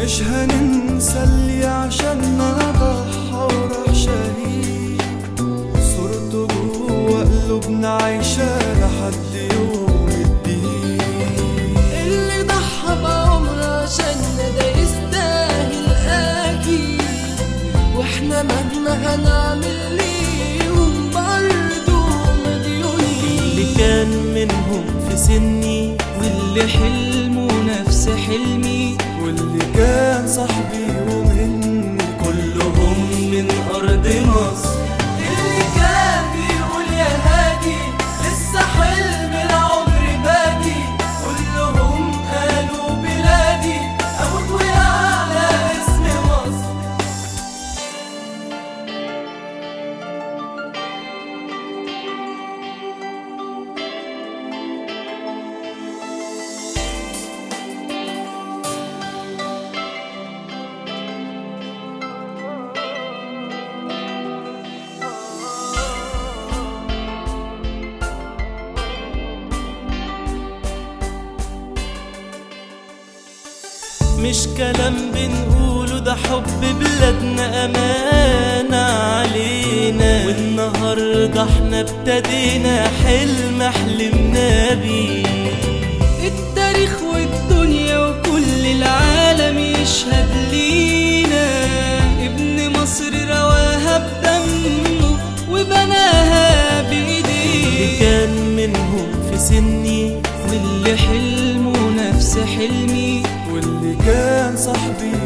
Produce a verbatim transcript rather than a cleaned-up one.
مش هننسى اللي عشاننا ضحى وراح شهيد، صورته جوا قلوبنا عايشة لحد يوم الدين. اللي ضحى بعمره عشاننا ده يستاهل أكيد، واحنا مهما هنعمل ليهم برضه مديونين. اللي كان منهم في سني واللي حلمه نفس حلمي، واللي كان صاحبي ومني كلهم من أرض مصر. اللي كان بيقول يا هادي لسه حلم العمر باقي، كلهم قالوا بلادي أموت ويعلى اسم مصر. مش كلام بنقوله، ده حب بلادنا أمانة علينا، والنهاردة احنا ابتدينا حلم حلمنا بيه. التاريخ والدنيا وكل العالم يشهد لينا، ابن مصر رواها بدمه وبناها بإيديه. اللي كان منهم في سني واللي حلمه نفس حلمي، واللي كان صاحبي